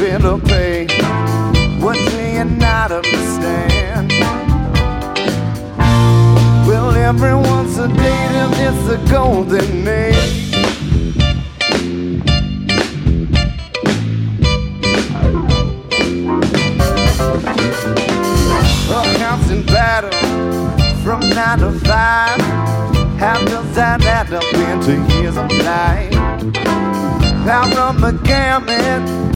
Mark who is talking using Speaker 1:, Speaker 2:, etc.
Speaker 1: bill to pay. What do you not understand? Well, everyone's a dating, it's a golden age. A constant battle from 9 to 5. How does that add up into years of life? I run the gamut